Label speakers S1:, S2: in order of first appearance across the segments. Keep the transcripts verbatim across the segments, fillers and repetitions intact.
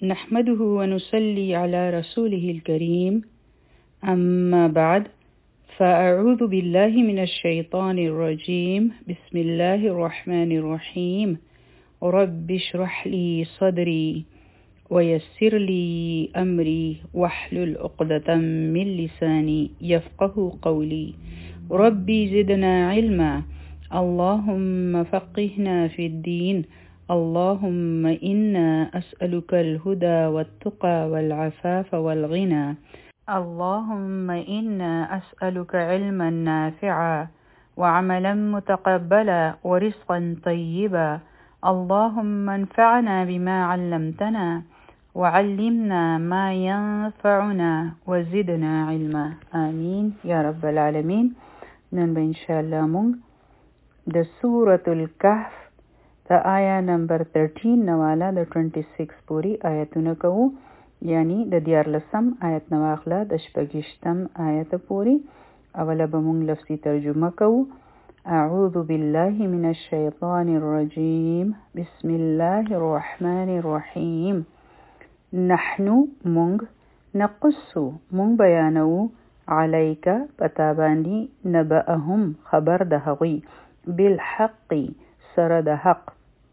S1: نحمده ونصلي على رسوله الكريم أما بعد فأعوذ بالله من الشيطان الرجيم بسم الله الرحمن الرحيم رب اشرح لي صدري ويسر لي أمري واحلل عقدة من لساني يفقه قولي ربي زدنا علما اللهم فقهنا في الدين اللهم إنا أسألك الهدى والتقى والعفاف والغنى اللهم إنا أسألك علما نافعا وعملا متقبلا ورزقا طيبا اللهم انفعنا بما علمتنا وعلمنا ما ينفعنا وزدنا علما آمين يا رب العالمين. نن إن شاء الله مونږ د سورة الكهف د آیا نمبر تیرټین نواله د छब्बीस پوری آیتونه کوو، یعنی د دیارلسم آیت نواخله د شپږشتم آیت پوری. اوله به مونږ لفظي ترجمه کوو. اعوذ بالله من الشیطان الرجیم بسم الله الرحمن الرحیم. نحنو مونږ نقص مونږ بیانو علیک پتا باندې نبأهم خبر د هغوی بالحق سره د حق.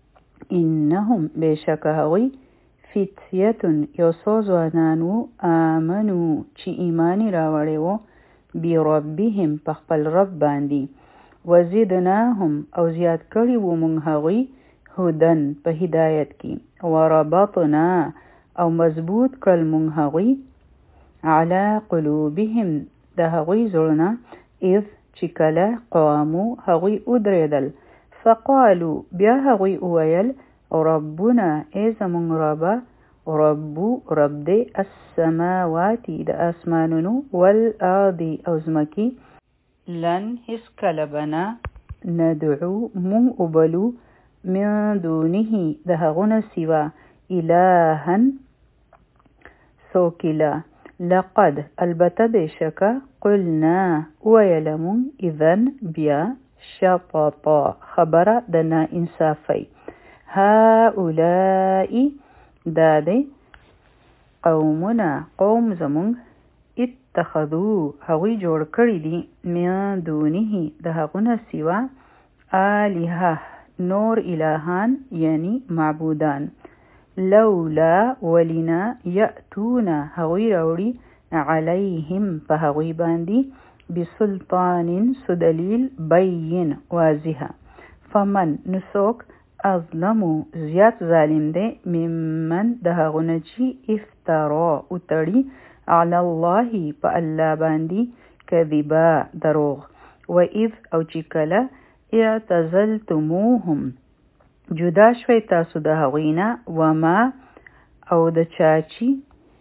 S1: انهم بشک هغوی فتیتون یو څو ځوانانو آمنو چې ایمان راوړی وو بربهم په خپل رب باندې وزدناهم او زیات کړي وو مونږ هغوی هدن په هدایت کې وربطنا او مضبوط کړل مونږ هغوی علی قلوبهم د هغوی زړونه اذ چې کله قامو هغوی ودرېدل فقالو بیا هغوی وویل ربنا ای زمونږ ربه ربو رب دی السماواتی د اسمانونو والارضی او ځمکې لن هیڅ کله بنا ندعو مونږ وبلو من دونه د هغو نه سوا الها څوک لقد البته بشکه قلنا ویل مونږ اذن بیا شططا خبره د نا انصافی هؤلاء دا دی قومنا قوم زمونږ اتخذو هغوی جوړ کړي دي من دونه د هغو نه سوا آلهه نور الهان یعنی معبودان لولا ولنا یأتونا هغوی راوړي علیهم په هغوی باندې بسلطان سدلیل بین واضحه فمن نسوک اظلمو زیات ظالم دی ممن د هغو نه چې افترا اتړي علی الله په الله باندې کذبا دروغ و اذ او چې کله اعتزلتموهم جدا شوي تاسو د هغوی نه وما او د چاچی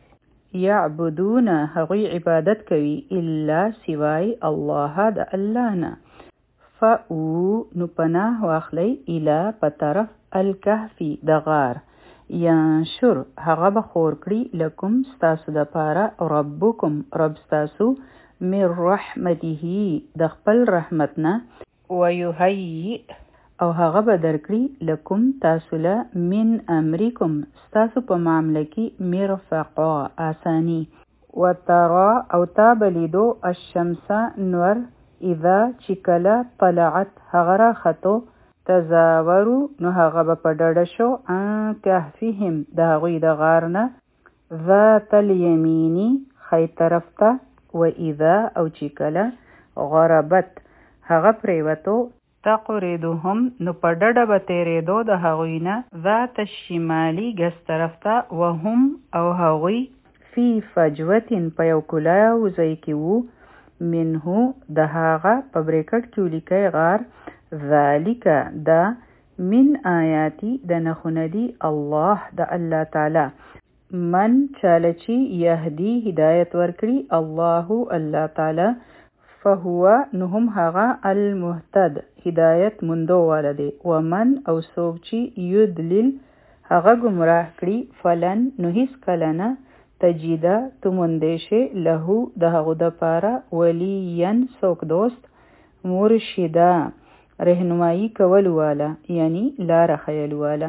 S1: یعبدون هغوی عبادت کوي الا سوای الله د الله نه فاو نو پناه واخلی الی په طرف الکهفی د غار ینشر هغه به خور کړي لکم ستاسو د پاره ربکم رب ستاسو من رحمته د خپل رحمت نه ویهیئ او هغه به درکړي لکم تاسو له من امرکم ستاسو په معامله کې مرفقا آسانی وترا او تا بلیدو الشمس نور اذا چې کله طلعت هغه را خطو تزاورو نو هغه به په ډډه شو عن کهفهم د هغوی د غار نه ذات الیمینی خی طرف ته و اذا او چې کله غربت هغه پریوتو تقریدهم نو په ډډه به تیرېدو د هغوی نه ذات الشمالي ګس طرف ته وهم او هغوی فی فجوتن په یو کلاو ځای کې وو منهو د هغه په بریکټ کې ولیکئ غار ذالک دا من آیاتی د نښونه دي الله د الله تعالی من چاله چې یهدی هدایت ورکړي الله الله تعالی فهو نهم هغه المهتد هدایت مندو والده ومن او سوک چې یدلل هغه گمراه کړي فلن نو هیڅ کله نه تجیده تو مندشه له د هغو د پاره ولین سوک دوست مرشده رهنمایی کول والا یعنی لار خیل والا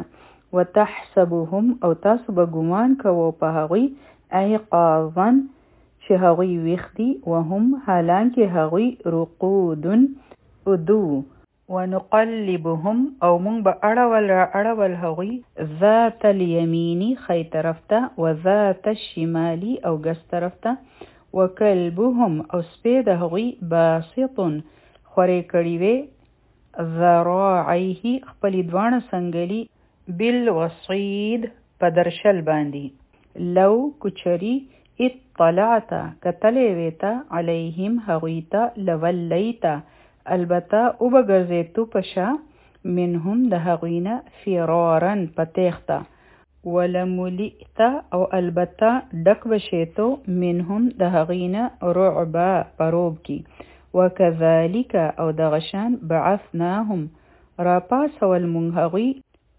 S1: وتحسبهم او تاسو به ګمان کوو په هغوی ایقاظا چې هغوی ویښ دي وهم حالانکې هغوی رقودن ادو ونقلبهم او مونږ به اړول را اړول هغوی ذات الیمینی خی طرف ته و ذات الشمالی او ګس طرف ته وکلبهم او سپی د هغوی باسطن خورې کړي وې ذراعیه خپلې دواړه څنګلي بالوصید په درشل باندې لو کچری اطلعت کتلې وې ته علیهم هغوی ته لولیته البته او بګرځېدو په شا منهم د هغوی نه فرارن په تېښته ولملئت او البته ډک بشیتو منهم د هغوی نه رعبا په روب کې وکذالک او دغه شان بعثناهم راپاسول مونږ هغوی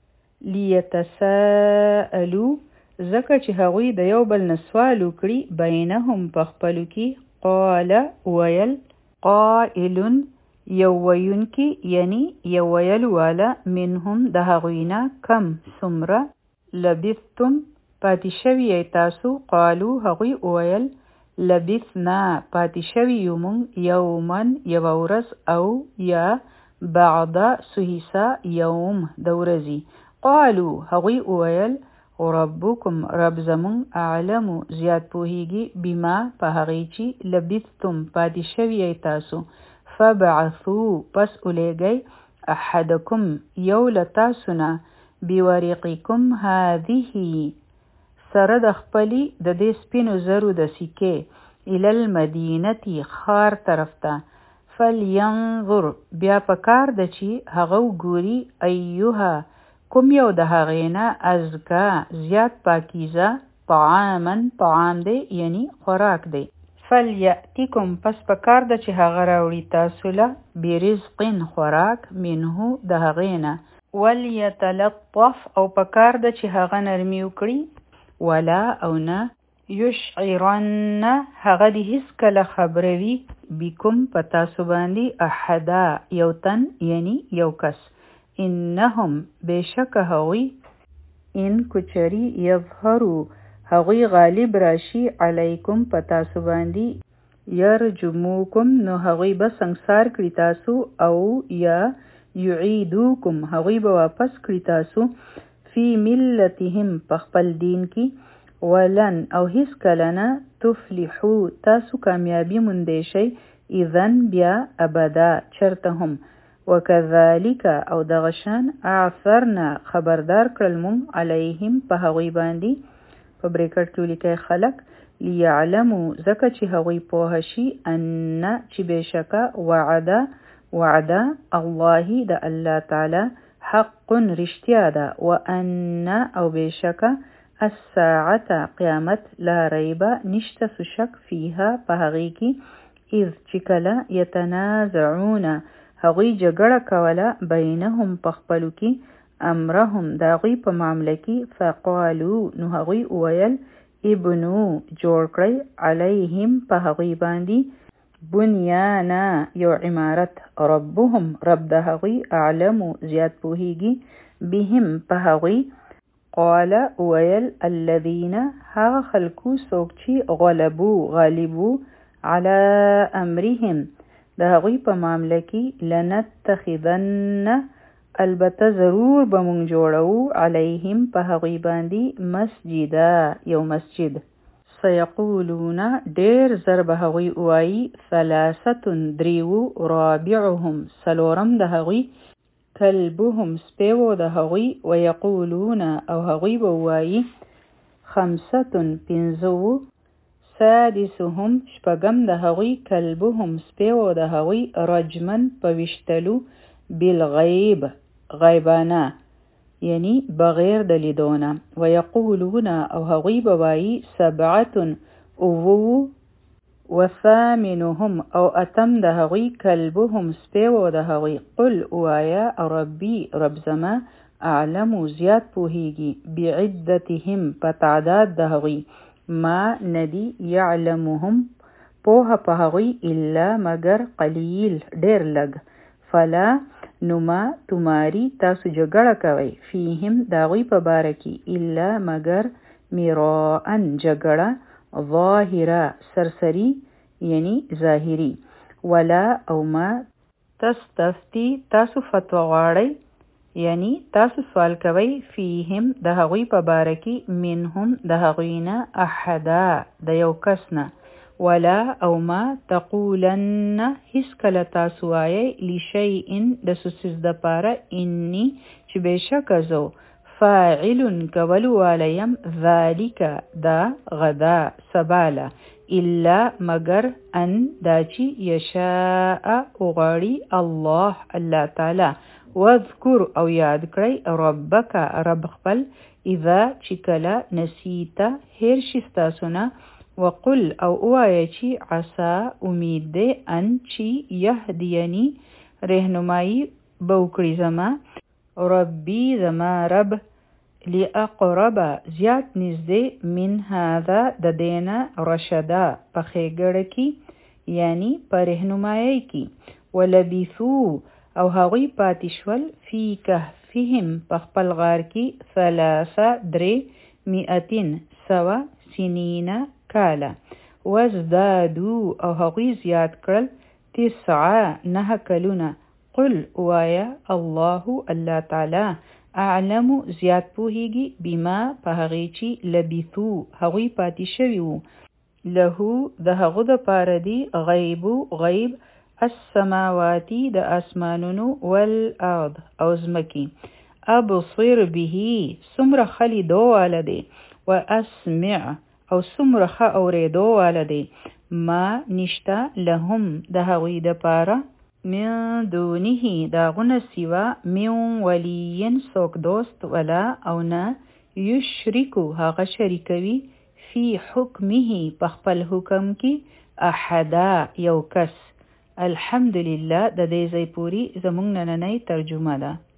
S1: لیتساءلوا ځکه چې هغوی د یو بل نه سوال وکړي بینهم په خپلو کې قال ویل قائل یو ویونکی یعنی یو ویل والا منهم د هغوی نه کم څومره لبثتم پاتې شوي تاسو قالو هغوی ویل لبثنا پاتې شوي یو مونږ یوما یوه ورځ او یا بعد سهیسا یوم د ورځې قالو هغوی ویل ربکم رب زمون اعلمو زیات پوهیږي بما په هغې چې لبثتم پاتې شوي تاسو فبعثو پس الیږئ احدکم یو له تاسو نه بورقکم هذه سره د خپلې د دې سپینو زرو د سکې الی المدینة ښار طرف ته فلینظر بیا په کار ده چې هغه وګوري ایها کوم یو د هغې نه ازکا زیات پاکیزه طعاما طعام دی یعنی خوراک دی فلیأتیکم پس په کار ده چې هغه راوړي تاسو له برزق خوراک منه د هغې نه ولیتلطف او په کار ده چې هغه نرمي وکړي ولا او نه یشعرن هغه دې هیڅکله خبروي بکم په تاسو باندې احدا یو تن یعنی یو کس انهم بشک هغوی ان کچری یظهرو هغوی غالب راشي علیکم په تاسو باندې یرجموکم نو هغوی به سنګسار کړي تاسو او یا یعیدوکم هغوی به واپس کړي تاسو فی ملتهم په خپل دین کې ولن او هیڅ کله نه تفلحو تاسو کامیابی موندی شئ اذن بیا ابدا چرته هم وکذالک او دغه شان اعثرنا خبردار کړل مونږ علیهم په هغوی باندې په بریکټ کې ولیکئ خلق لیعلمو ځکه چې هغوی پوه شي ان چې بېشکه وعده وعده الله د الله تعالی حق رښتیا ده وان او بېشکه الساعة قیامت لا ریب نشته څه شک فیها په هغې کې اذ چې کله یتنازعون هغوی جګړه کوله بینهم په خپلو کې امرهم د هغوی په معامله کې فقالو نو هغوی وویل ابنو جوړ کړئ علیهم په هغوی باندې بنیانا یو عمارت ربهم رب د هغوی اعلمو زیات پوهیږي بهم په هغوی قال ویل الذین هغه خلکو څوک چې غلبو غالبو علی امرهم د هغوی په معامله کې لنتخذن البته ضرور به مونږ جوړو علیهم په هغوی باندې مسجدا یو مسجد سیقولون ډیر زر به هغوی وایي ثلاثه دریو رابعهم سلورم د هغوی کلبهم سپیو د هغوی ویقولون او هغوی به وایي خمسه پنځه سادسهم شپږم د هغوی کلبهم سپیو د هغوی رجمن په ویشتلو بالغیب غیبانه یعنی بغیر د لیدونه ویقولون او هغوی به وایي سبعه اوو وثامنهم او اتم د هغوی کلبهم سپیو د هغوی قل اوایا ربی رب زما اعلمو زیات پوهیږي بعدتهم په تعداد د هغوی ما ندی یعلمهم پوه په هغوی الا مگر قلیل ډیر لږ فلا نو ما تماری تاسو جګړه کوي فیهم داغوی په باره کې الا مگر میراءن جګړه ظاهره سرسری یعنی ظاهری ولا او ما تستفتی تاسو فتوا غواړئ یعنی تاسو سوال کوي فیهم د هغوی په باره کې منهم د هغوی نه احدا د یو کس نه ولا او ما تقولن هیڅ کله تاسو وایئ لشیء د څه څیز دپاره انی چې بېشکه زه فاعل کولو والی یم ذلک دا غدا سباله الا مگر ان دا چې یشاء وغواړي الله الله تعالی واذکر او یاد کړئ ربک رب خپل اذا چې کله نسیته هیر شي ستاسو نه وقل او اوایا چې عسا امید ده ان چې یهدینی رهنمایی بوکړي زما ربی زما رب لاقرب زیات نږدې من هذا د دینه رشدا په ښېګړه کې یعنی په رهنمایۍ کې ولبثو او هغوی پاتې شول فی کهفهم په خپل غار کې ثلاثه درې مئتین سوه سنین کاله وازدادو او هغوی زیات کړل تسعه نه کلونه قل وایا الله الله تعالی اعلم زیات پوهیږي بما په هغې چې لبثو هغوی پاتې شوي وو له د هغو دپاره دی غیب غیب السماواتی د اسمانونو والارض او ځمکې ابصر به څومره ښه لیدو واله دی واسمع او څومره ښه اورېدو واله دی ما نشته لهم د هغوی دپاره من دونه داغونه سوا من ولی څوک دوست ولا او نه یشرکو هغه شریکوي فی حکمه په خپل حکم کې احدا یو کس الحمدلله د دې ځای پوری زموږ نننۍ ترجمه ده